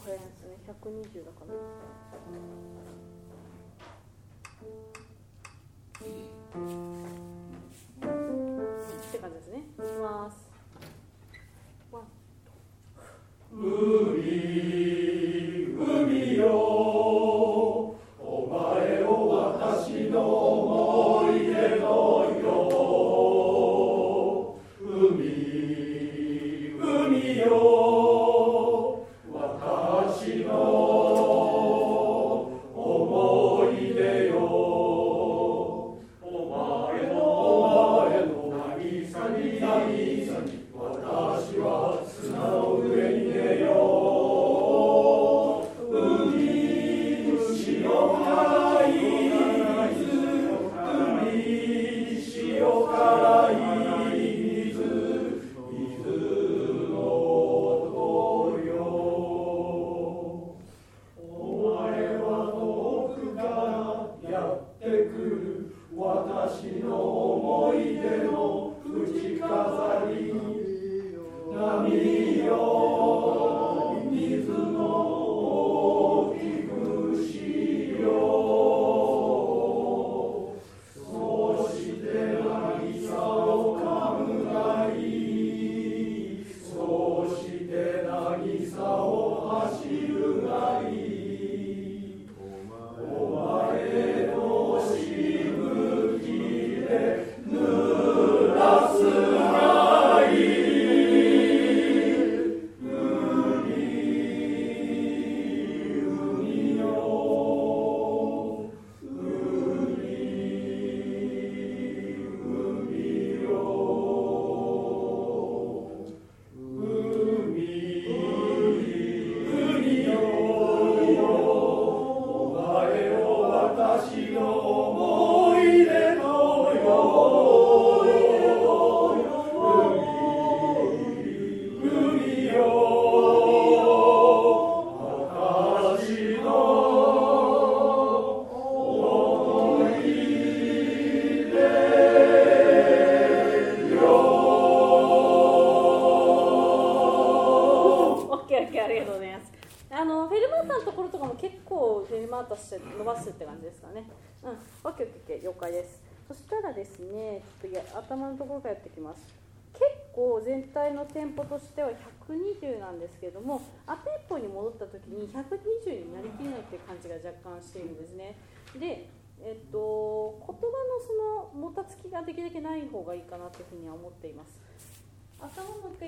早いですね。120だから。って感じですね。いきます。 海よ、お前を私の思い出のよ。海よ、私の思い出よ。お前の渚に私は砂の上に寝よう。私の思い出の口飾り、波よ水の大きくしよう。そして渚を噛むがいい。そして渚を走るがいい。お前のしぶきで濡らすがいい。海よ、海よ。私の思い出のよ。海よ、私の思い出よ。 OK、ありがとうございます。フェルマータのところとかも結構フェルマータして伸ばすって感じですかね。OK、了解です。そしたらですね、ちょっと頭のところからやっていきます。結構全体のテンポとしては120なんですけれども、アテンポに戻った時に120になりきれないっていう感じが若干しているんですね。で、言葉のそのもたつきができるだけない方がいいかなというふうには思っています。頭もう一回